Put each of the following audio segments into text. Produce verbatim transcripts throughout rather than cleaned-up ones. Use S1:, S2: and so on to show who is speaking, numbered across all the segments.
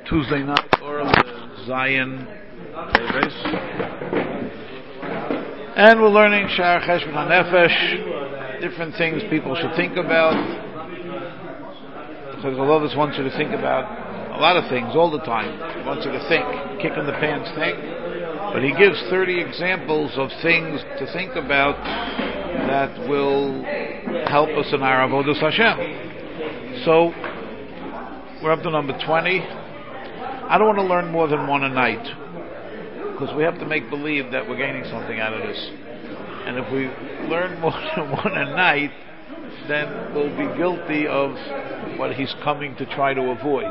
S1: Tuesday night, Oral Zion Teves. And we're learning Sha'ar Cheshbon HaNefesh, different things people should think about. Because all of us wants you to think about a lot of things all the time. He wants you to think, kick in the pants think. But he gives thirty examples of things to think about that will help us in our Avodas Hashem. So, we're up to number twenty. I don't want to learn more than one a night, because we have to make believe that we're gaining something out of this. And if we learn more than one a night, then we'll be guilty of what he's coming to try to avoid.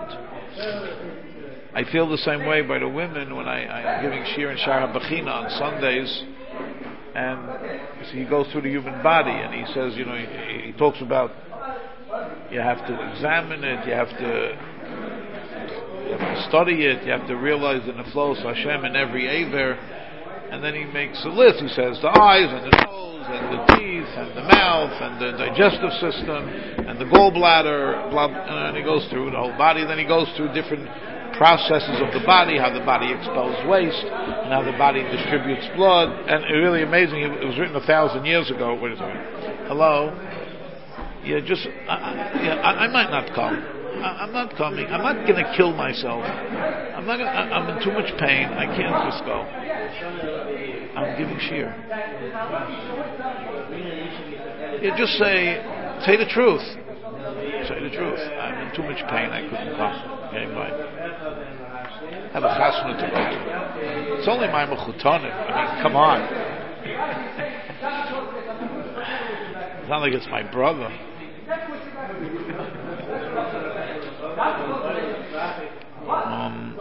S1: I feel the same way by the women when I, I'm giving Shir and Shara Bechina on Sundays, and so he goes through the human body, and he says, you know, he, he talks about you have to examine it, you have to you have to study it, you have to realize in the flows Hashem in every Aver, and then he makes a list. He says the eyes and the nose and the teeth and the mouth and the digestive system and the gallbladder, blah, and he goes through the whole body. Then he goes through different processes of the body, how the body expels waste and how the body distributes blood. And it's really amazing. It was written a thousand years ago. Wait a second. Hello? Yeah, just, I, yeah, I, I might not come. I, I'm not coming. I'm not going to kill myself. I'm not. Gonna, I, I'm in too much pain. I can't just go. I'm giving Shir. Yeah, just say, say the truth. Say the truth. I'm in too much pain. I couldn't come. Okay, bye. Have a chasna to go to. It's only my mechutanim. I mean, come on. It's not like it's my brother. Um,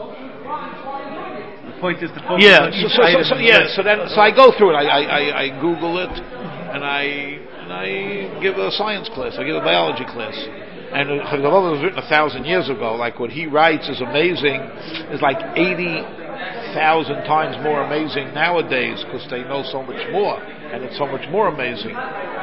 S2: the point is the focus
S1: yeah,
S2: on
S1: so,
S2: each
S1: so,
S2: item
S1: so, so yeah, so then so I go through it. I, I, I, I Google it, and I and I give a science class. I give a biology class. And it was written a thousand years ago. Like what he writes is amazing. Is like eighty thousand times more amazing nowadays because they know so much more, and it's so much more amazing.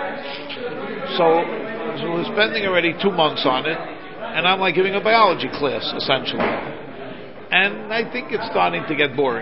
S1: So, so we're spending already two months on it, and I'm like giving a biology class essentially, and I think it's starting to get boring.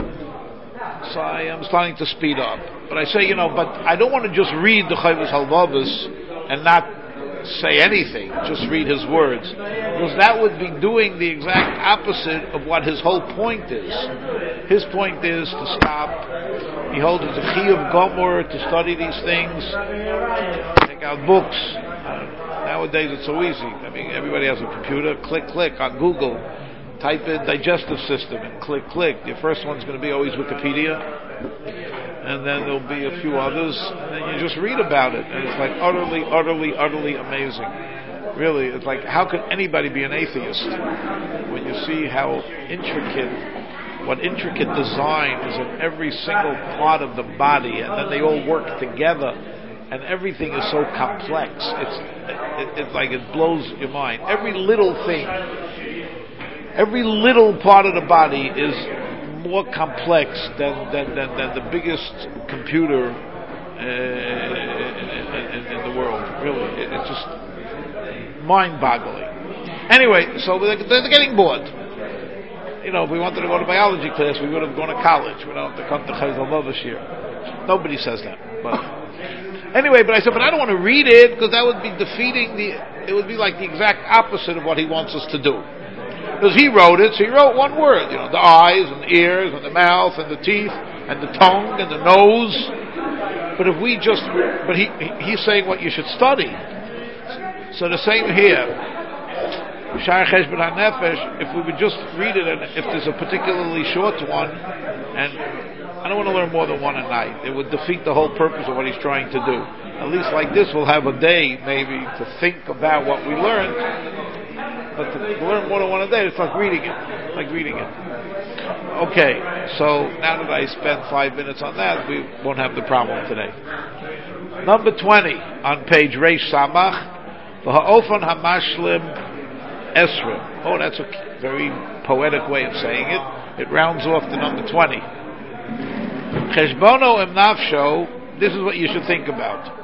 S1: So I am starting to speed up. But I say, you know, but I don't want to just read the Chovos HaLevavos and not say anything, just read his words, because that would be doing the exact opposite of what his whole point is. His point is to stop. He holds it's a chiyuv gomor to study these things, take out books. Uh, nowadays it's so easy. I mean, everybody has a computer. Click, click on Google. Type in digestive system and click, click. Your first one's going to be always Wikipedia, and then there'll be a few others, and then you just read about it, and it's like utterly, utterly, utterly amazing. Really, it's like, how can anybody be an atheist when you see how intricate, what intricate design is in every single part of the body, and then they all work together, and everything is so complex. It's, it, it's like it blows your mind. Every little thing, every little part of the body is more complex than than, than, than the biggest computer uh, in, in, in the world. Really, it, it's just mind-boggling. Anyway, so they're, they're getting bored. You know, if we wanted to go to biology class, we would have gone to college. We don't have to come to Chayz HaLevavos here. Nobody says that. But anyway, but I said, but I don't want to read it because that would be defeating the. It would be like the exact opposite of what he wants us to do. Because he wrote it, so he wrote one word, you know, the eyes and the ears and the mouth and the teeth and the tongue and the nose. But if we just, but he he's saying what you should study. So the same here. Sha'ar Cheshbon HaNefesh, if we would just read it, and if there's a particularly short one, and I don't want to learn more than one a night, it would defeat the whole purpose of what he's trying to do. At least like this, we'll have a day maybe to think about what we learned. But to learn more than one a day, it's like reading it. Like reading it. Okay, so now that I spent five minutes on that, we won't have the problem today. Number twenty on page Reish Samach, the Ha'ofan Hamashlim Esrim. Oh, that's a very poetic way of saying it. It rounds off to number twenty. Cheshbono em nafsho, this is what you should think about.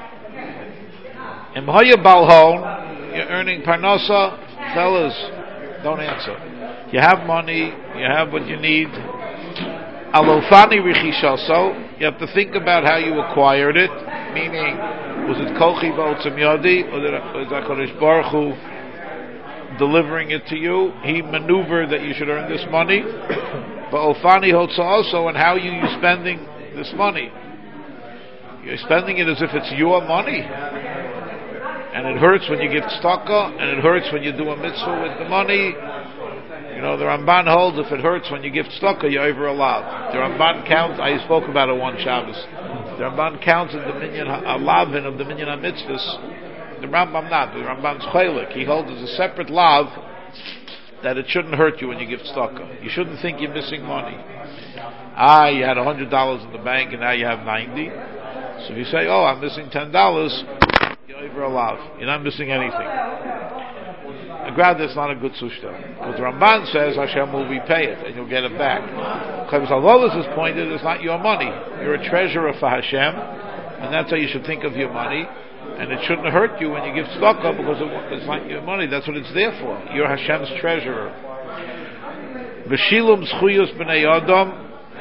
S1: Em hoya balhon, you're earning parnasa, fellas, Don't answer. You have money. You have what you need. Alofani richishaso. You have to think about how you acquired it. Meaning, was it kochi b'otzem yodi, or was HaKadosh Baruch Hu delivering it to you? He maneuvered that you should earn this money. But ofani hotza also, and how are you spending this money? You're spending it as if it's your money. And it hurts when you give tzedakah, and it hurts when you do a mitzvah with the money. You know, the Ramban holds if it hurts when you give tzedakah, you're over allowed. The Ramban counts, I spoke about it one Shabbos. The Ramban counts in the minyan alavin of the minyan ha-mitzvahs. The Rambam not. The Ramban's chaylik. He holds as a separate lav that it shouldn't hurt you when you give tzedakah. You shouldn't think you're missing money. Ah, you had one hundred dollars in the bank and now you have ninety. So if you say, oh, I'm missing ten dollars, you're over allowed. You're not missing anything. Grad, that's not a good sushta. Because the Ramban says Hashem will repay it and you'll get it back. Because although this is pointed, it's not your money. You're a treasurer for Hashem, and that's how you should think of your money. And it shouldn't hurt you when you give tzedakah because it's not your money. That's what it's there for. You're Hashem's treasurer. B'shilum zchuyos b'nei Adam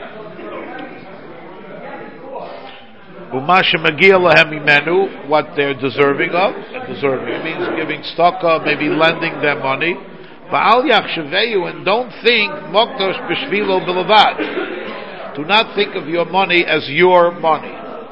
S1: u'ma shemagia lahem imenu, what they're deserving of. Deserving it means giving tzedakah, maybe lending them money. Ba'al yachshaveyu, and don't think mokdosh b'shvilo b'levad. Do not think of your money as your money.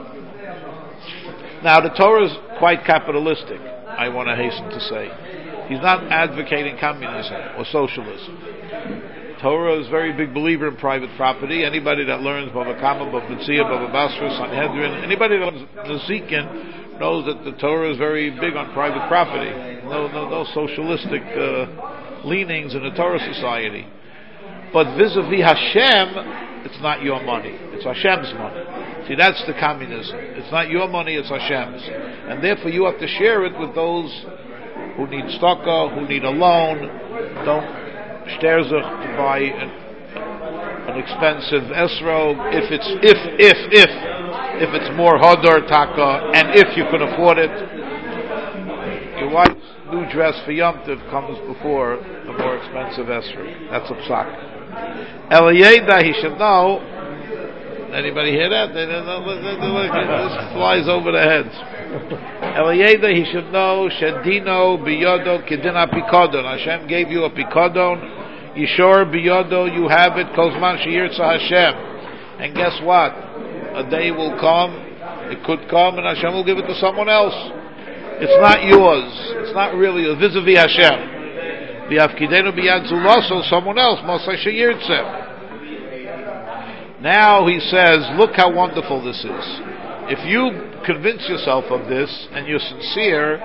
S1: Now the Torah is quite capitalistic, I want to hasten to say. He's not advocating communism or socialism. Torah is a very big believer in private property. Anybody that learns Bava Kama, Bava Metzia, Bava Basra, Sanhedrin, anybody that learns Nezikin knows that the Torah is very big on private property. No, no, no socialistic uh, leanings in the Torah society. But vis-a-vis Hashem, it's not your money. It's Hashem's money. See, that's the communism. It's not your money, it's Hashem's. And therefore you have to share it with those who need tzedakah, who need a loan. Don't shterzuch to buy an, an expensive esro if it's, if, if, if, if it's more hodor taka, and if you can afford it. Your wife's new dress for Yom Tov comes before the more expensive esro. That's a psak. Eliyeda, he should know. Anybody hear that? They, they, they, they, this flies over their heads. Eliyeda, he should know, Shedino biyodo kidina pikodon. Hashem gave you a pikodon. Yishor biyodo, you have it. Kozman sheyirtza Hashem. And guess what? A day will come, it could come, and Hashem will give it to someone else. It's not yours. It's not really vis-a-vis Hashem. V'afkidenu biyad zulaso, someone else. Mosai sheyirtza. Now he says, look how wonderful this is. If you convince yourself of this, and you're sincere,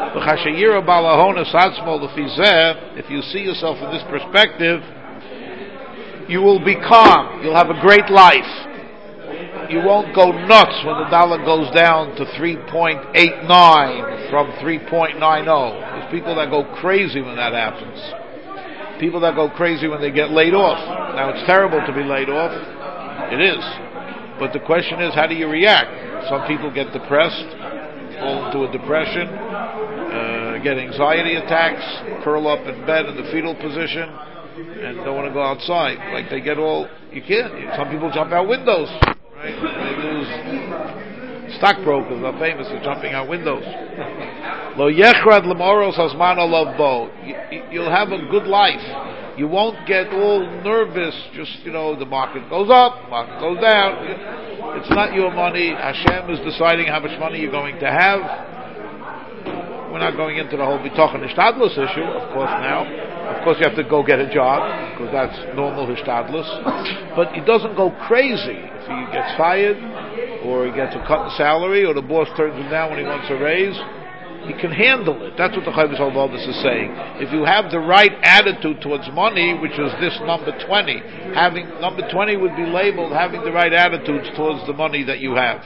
S1: if you see yourself in this perspective, you will be calm. You'll have a great life. You won't go nuts when the dollar goes down to three point eight nine from three point nine zero. There's people that go crazy when that happens. People that go crazy when they get laid off. Now, it's terrible to be laid off. It is. But the question is, how do you react? Some people get depressed, fall into a depression, uh, get anxiety attacks, curl up in bed in the fetal position, and don't want to go outside. Like they get all, you can't. Some people jump out windows, right? They lose. Stockbrokers are famous for jumping out windows. Lo yechrad l'moros hazmano lov bo. You'll have a good life. You won't get all nervous, just, you know, the market goes up, market goes down. It's not your money. Hashem is deciding how much money you're going to have. We're not going into the whole B'tochen Hishtadlus issue, of course, now. Of course, you have to go get a job, because that's normal Hishtadlus. But he doesn't go crazy. If he gets fired, or he gets a cut in salary, or the boss turns him down when he wants a raise, he can handle it. That's what the Chovos HaLevavos is saying. If you have the right attitude towards money, which is this number twenty, having number twenty would be labeled having the right attitudes towards the money that you have.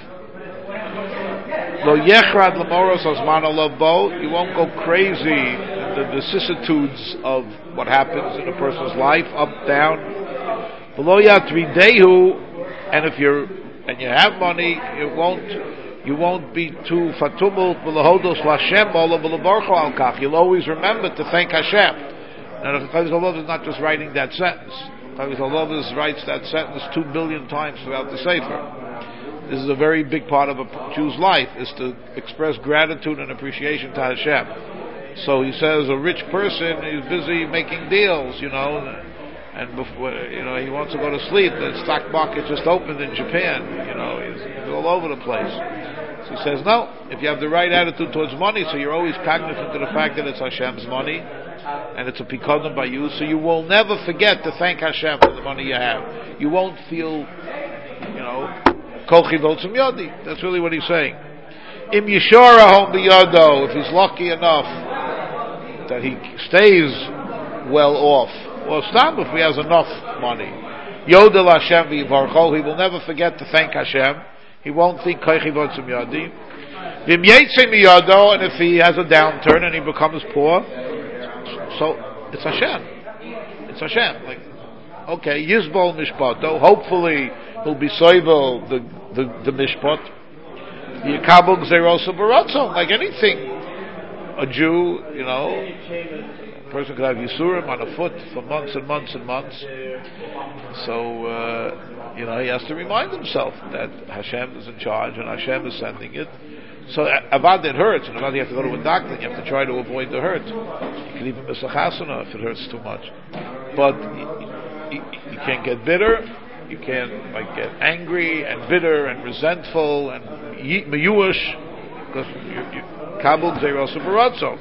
S1: Lo yechrad l'moros hazmano lov bo. You won't go crazy in the vicissitudes of what happens in a person's life, up, down. V'lo yatridehu, and if you're and you have money, you won't. You won't be too fatumul v'lehodos l'Hashem olav v'levarcho al kach. You'll always remember to thank Hashem. Now, the Chavis Halov is not just writing that sentence. Chavis Halov writes that sentence two billion times throughout the Sefer. This is a very big part of a Jew's life, is to express gratitude and appreciation to Hashem. So he says a rich person is busy making deals, you know, and before, you know, he wants to go to sleep. The stock market just opened in Japan, you know, he's, he's all over the place. So he says, no, if you have the right attitude towards money, so you're always cognizant of the fact that it's Hashem's money, and it's a pikodim by you, so you will never forget to thank Hashem for the money you have. You won't feel, you know, kol chivotzim yodi. That's really what he's saying. Im yishora hom biyado, if he's lucky enough that he stays well off, or stam if he has enough money, yodel Hashem v'yivarcho, he will never forget to thank Hashem. He won't think kol chivotzim yodi. V'im yetze miyado, and if he has a downturn and he becomes poor, so it's Hashem. It's Hashem. Like, okay, Yizbol Mishpato. Hopefully, he'll be soivel the the, the Mishpat. Yikabel Gzerosa Baratzon. Like anything, a Jew, you know, a person could have Yisurim on a foot for months and months and months. So, uh, you know, he has to remind himself that Hashem is in charge and Hashem is sending it. So avad, it hurts, and avad, you have to go to a doctor, and you have to try to avoid the hurt. You can even miss a chasana if it hurts too much. But you, you, you can't get bitter, you can't like get angry and bitter and resentful and meyuish, because you kabul zeirosa baratzo.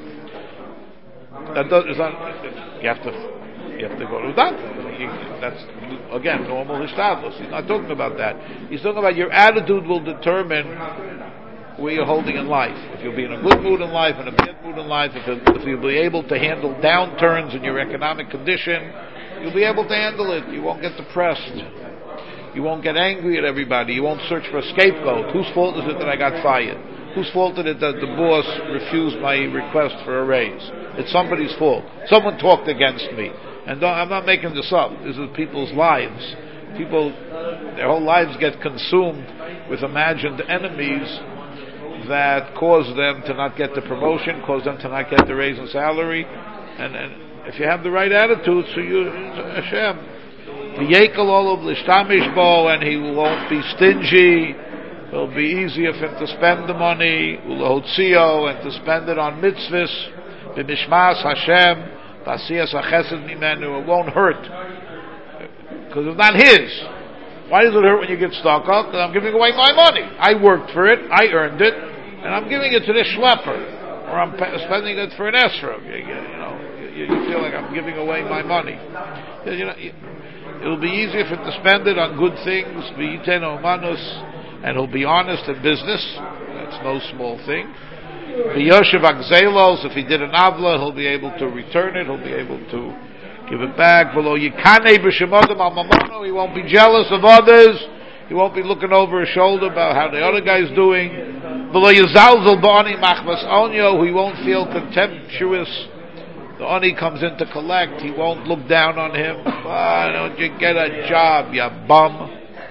S1: That does, is not, you have to you have to go to a doctor. You, that's again normal hishtadlus. He's not talking about that. He's talking about your attitude will determine where you're holding in life. If you'll be in a good mood in life and a bad mood in life, if, it, if you'll be able to handle downturns in your economic condition, you'll be able to handle it. You won't get depressed. You won't get angry at everybody. You won't search for a scapegoat. Whose fault is it that I got fired? Whose fault is it that the boss refused my request for a raise? It's somebody's fault. Someone talked against me. And don't, I'm not making this up. This is people's lives. People, their whole lives get consumed with imagined enemies that cause them to not get the promotion, cause them to not get the raise in salary, and, and if you have the right attitude, so you Hashem, v'yekel olav l'shtamish bo, and he won't be stingy. It'll be easier for him to spend the money, ulehotzio, and to spend it on mitzvahs, b'mishmas Hashem, b'asiyas hachesed mimenu. It won't hurt because it's not his. Why does it hurt when you get stock up? Because I'm giving away my money. I worked for it, I earned it, and I'm giving it to this schlepper, or I'm pe- spending it for an esrog. You, you know, you, you feel like I'm giving away my money. You know, it'll be easier for him to spend it on good things, v'yiten omanus, and he'll be honest in business. That's no small thing. V'yoshev agzelos, if he did an avla, he'll be able to return it. He'll be able to give it back. Below yikane b'shemodim al mamono, he won't be jealous of others. He won't be looking over his shoulder about how the other guy's doing. Below yizalzel b'ani machmas onyo, he won't feel contemptuous. The oni comes in to collect, he won't look down on him. Why don't you get a job, you bum?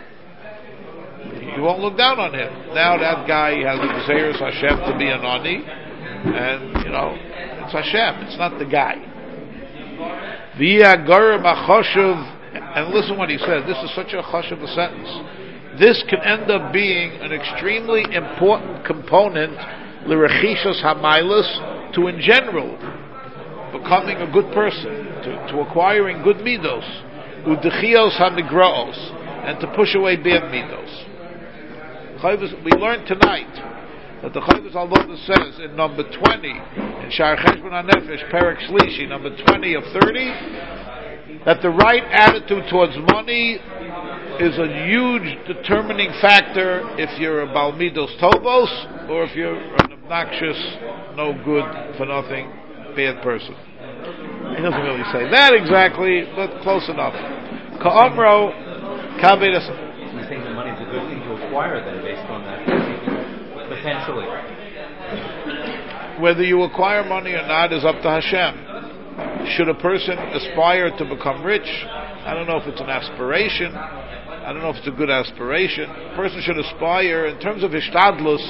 S1: He won't look down on him. Now that guy has a Gzeirus Hashem to be an oni, and you know it's Hashem. It's not the guy. And listen what he said. This is such a chashuv a sentence. This can end up being an extremely important component, l'rechishas hamaylas, to in general becoming a good person, to, to acquiring good midos, u'dechios hamigraos, and to push away bad midos. We learned tonight that the Chavis Halvoda says in number twenty, in Shar Cheshbon HaNefesh, Perek Shlishi, number twenty of thirty, that the right attitude towards money is a huge determining factor if you're a Balmidos Tovos or if you're an obnoxious, no good, for nothing, bad person. He doesn't really say that exactly, but close enough. Ka'amro, Kabedas.
S2: You think the money is a good thing to acquire then, based on that? Potentially.
S1: Whether you acquire money or not is up to Hashem. Should a person aspire to become rich? I don't know if it's an aspiration. I don't know if it's a good aspiration. A person should aspire, in terms of hishtadlus,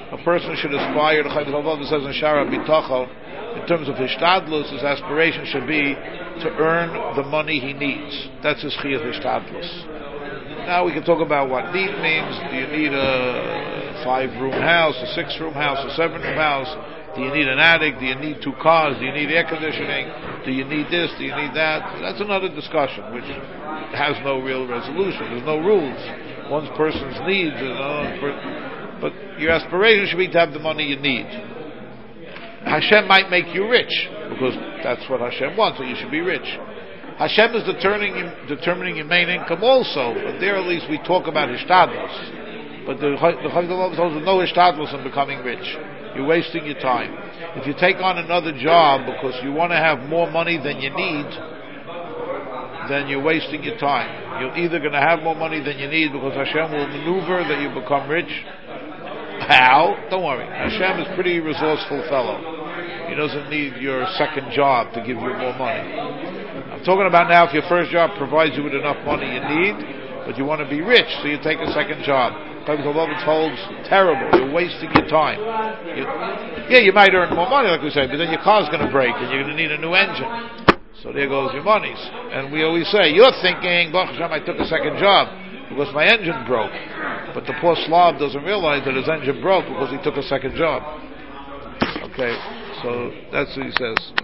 S1: A person should aspire, the Chaim Chavod says in Shara B'Tocho, in terms of Hishtadlus, his aspiration should be to earn the money he needs. That's his Chiyuv Hishtadlus. Now we can talk about what need means. Do you need a five-room house, a six-room house, a seven-room house? Do you need an attic? Do you need two cars? Do you need air conditioning? Do you need this? Do you need that? That's another discussion, which has no real resolution. There's no rules. One person's needs, but your aspiration should be to have the money you need. Hashem might make you rich, because that's what Hashem wants, so you should be rich. Hashem is determining, determining your main income also, but there at least we talk about Hishtadlus. But the Chayv tells us no Hishtadlus in becoming rich. You're wasting your time. If you take on another job because you want to have more money than you need, then you're wasting your time. You're either going to have more money than you need because Hashem will maneuver that you become rich. How? Don't worry. Hashem is a pretty resourceful fellow. He doesn't need your second job to give you more money. I'm talking about now if your first job provides you with enough money you need, but you want to be rich, so you take a second job. It's holds terrible. You're wasting your time. You, yeah, you might earn more money, like we say, but then your car's going to break and you're going to need a new engine. So there goes your monies. And we always say, you're thinking, Baruch Hashem, I took a second job because my engine broke. But the poor Slav doesn't realize that his engine broke because he took a second job. Okay, so that's what he says.